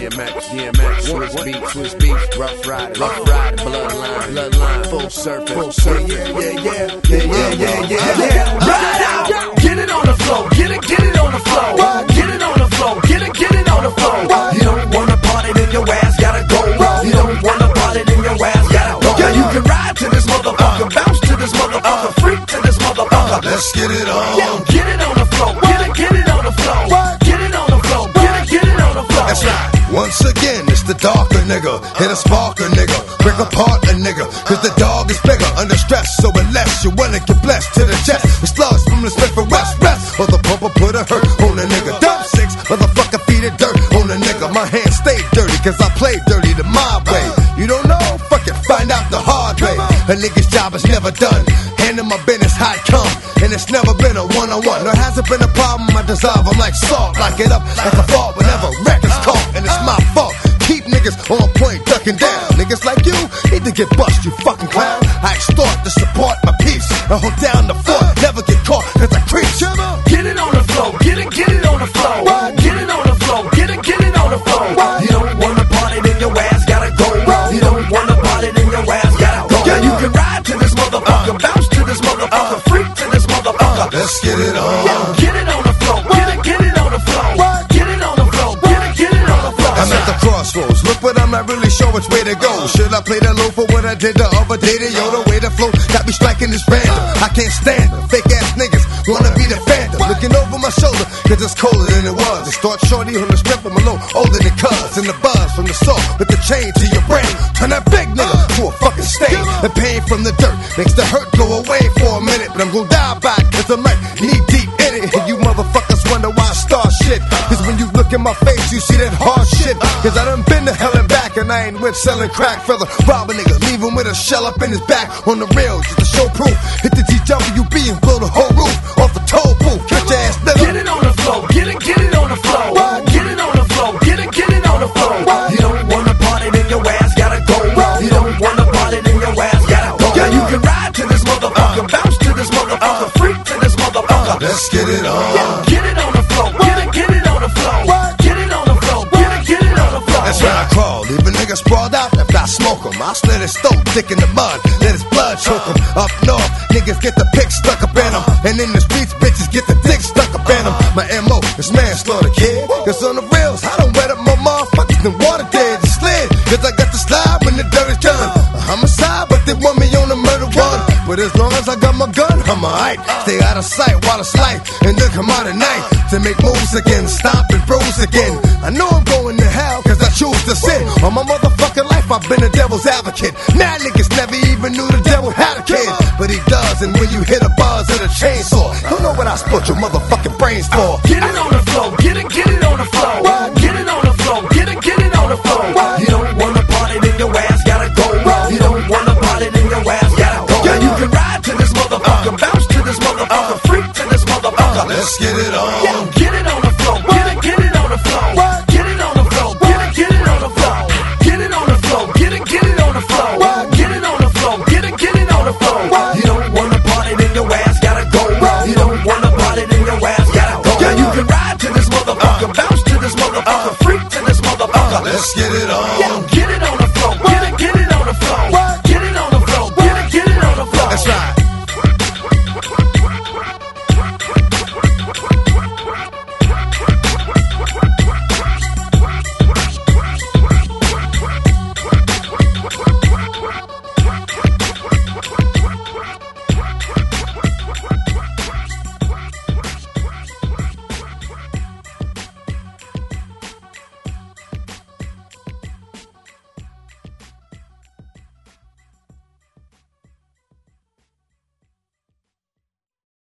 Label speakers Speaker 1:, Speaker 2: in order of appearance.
Speaker 1: DMX, Swizz Beatz, Ruff Ryder, Bloodline, full surface. Yeah.
Speaker 2: Ride out, get it on the floor, get it on the floor, get it on the floor, get it on the floor. You don't wanna party, then your ass gotta go. You don't wanna party, then your ass gotta go. Yeah, you can ride to this motherfucker, bounce to this motherfucker, freak to this motherfucker.
Speaker 3: Let's get it on.
Speaker 2: Yeah, get it on the floor, get it on the floor, get it on the floor, get it on the floor.
Speaker 3: That's right. Once again, it's the darker nigga, hit a sparker nigga, break apart a nigga, cause the dog is bigger, under stress, so unless you wanna get blessed to the chest, the slugs from the Smith and West, or the pumper put a hurt on a nigga, dump six, motherfucker feed it dirt on a nigga, my hands stay dirty, cause I play dirty the my way, you don't know, fuck it, find out the hard way, a nigga's job is never done, handling my business how it come, and it's never been a one-on-one, there hasn't been a problem, I dissolve them like salt, lock it up like a fault whenever records caught, and it's my fault. Keep niggas on point, ducking down. Niggas like you need to get bust, you fucking clown. I extort to support my peace. I hold down the fort, never get caught, cause I creep.
Speaker 2: Get it on the floor, get it on the floor. Get it on the floor, get it on the floor. You don't wanna party, then your ass gotta go. You don't wanna party, then your ass gotta go. Yeah, you can ride to this motherfucker, bounce to this motherfucker, freak to this motherfucker.
Speaker 3: Let's get it on.
Speaker 2: Yeah, get it on the floor, get it on the floor. Get it on the floor, get it on the floor.
Speaker 3: I'm at the crossroads, look, but I'm not really sure which way to go. Should I play the low for what I did the other day? Yo, the way the flow got me striking this random. I can't stand them, fake ass niggas wanna be the phantom. Looking over my shoulder, cause it's colder than it was. They start shorty on the strip of my low, older than cuz. And the buzz from the salt with the chain to your brain. Turn that big nigga to a fucking stain. The pain from the dirt makes the hurt go away for a minute. But I'm gonna die by it, cause I'm like knee deep in it. And you motherfuckers wonder why I start shit. Cause when you look in my face, you see that hard shit. Cause I done been to hell and back, and I ain't went selling crack. Fella, rob a nigga, leave him with a shell up in his back. On the rail, just to show proof. Hit the GWB and blow the whole roof off the toll booth. Get your ass nigga.
Speaker 2: Get it on the floor, get it on the floor. Get it on the floor, get it on the floor. You don't wanna party, then your ass gotta go. You don't wanna party, then your ass gotta go. Yeah, you can ride to this motherfucker, bounce to this motherfucker, freak to this motherfucker.
Speaker 3: Let's get it on.
Speaker 2: Yeah, get it on the floor, get it on the floor. Get it on the floor, get it on the floor.
Speaker 3: That's when I crawl, leave a nigga sprawled out after I smoke him. I slit his throat, dick in the mud, let his blood choke him. Up north, niggas get the pick stuck up in them. And in the streets, bitches get the dick stuck up in them. My M.O. is manslaughter, kid. Cause on the rails, I don't wet up my motherfuckers in water dead. Just slid, cause I got the slide when the dirt is done. A homicide, but they want me on the murder run. But as long as I got my gun, I'm alright. Stay out of sight while it's light, and then come out at night to make moves again, stomp and bruise again. I know I'm going to hell, cause I choose to sin. All my motherfucking life, I've been a devil's advocate. Mad niggas never even knew the devil had a kid. But he does, and when you hit a buzz of a chainsaw, you know what I split your motherfucking brains for.
Speaker 2: Get it on the floor, get it on the floor. Get it on the floor, get it on the floor. You don't wanna party, then your ass gotta go. You don't wanna party, then your ass gotta go. Yeah, you can ride to this motherfucker, bounce to this motherfucker, freak to this motherfucker.
Speaker 3: Let's get it on.
Speaker 2: Yeah, get it on the floor, get it on the floor. Get it on the floor, get it on the floor. Get it on the floor, get it on the floor. Get it on the floor, get it on the floor. You don't wanna party, then your ass gotta go. You don't wanna party, then your ass gotta go. Yeah, you can ride to this motherfucker, bounce to this motherfucker, freak to this motherfucker.
Speaker 3: Let's get it on.